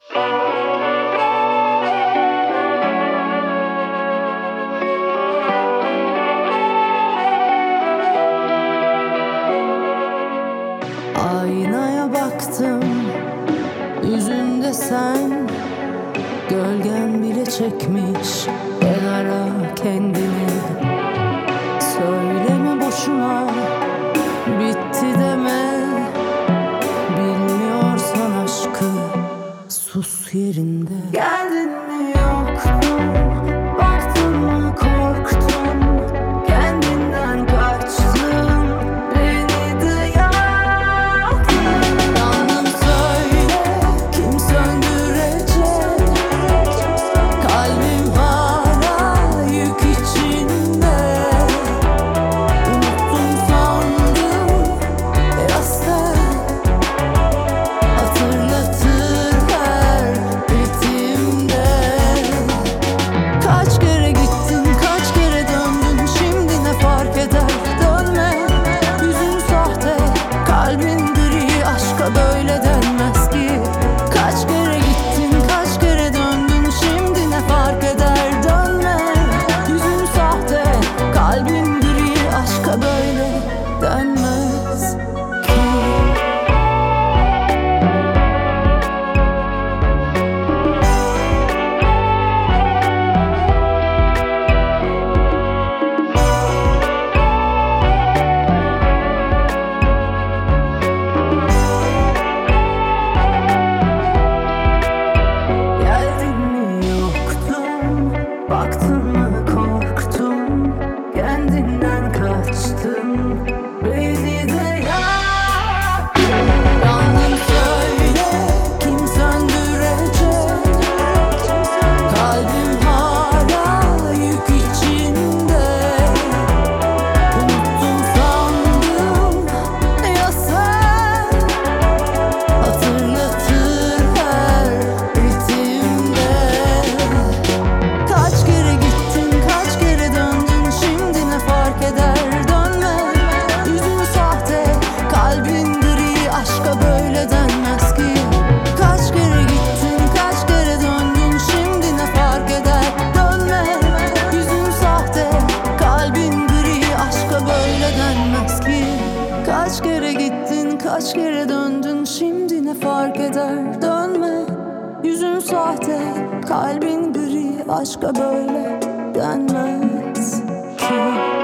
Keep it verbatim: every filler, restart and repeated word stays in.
Aynaya baktım, yüzünde sen, gölgen bile çekmiş kenara kendini. Söyleme boşuna, bitti deme. Bilmiyorsan aşkı, sus yerinde. Geldin mi yoktun, baktın mı korktun, kendinden kaçtın, beni de yaktın. Yandın söyle, kim söndürecek? Kalbim hala yük içinde. Unuttum sandım ya sen, hatırlatır her ritimde. Kaç kere gittin, kaç kere döndün, şimdi ne fark eder? Dönme, yüzün sahte, kalbin gri, aşka böyle denmez ki. Kaç kere gittin, kaç kere döndün, şimdi ne fark eder? Dönme, yüzün sahte, kalbin gri, aşka böyle denmez ki. Geldin mi yoktun, baktın mı korktun, kendinden kaçtın, beni de yaktın. Yandın söyle, kim söndürecek? Kalbim hala yük içinde. Unuttum sandım ya sen, hatırlatır her ritimde. Kaç kere gittin, kaç kere döndün, şimdi ne fark eder? Dönme, yüzün sahte, kalbin gri, aşka böyle denmez ki. Kaç kere gittin, kaç kere döndün, şimdi ne fark eder? Dönme, yüzün sahte, kalbin gri, aşka böyle denmez ki. Kaç kere gittin, kaç kere döndün, şimdi ne fark eder? Dönme, yüzün sahte, kalbin gri, aşka böyle denmez ki.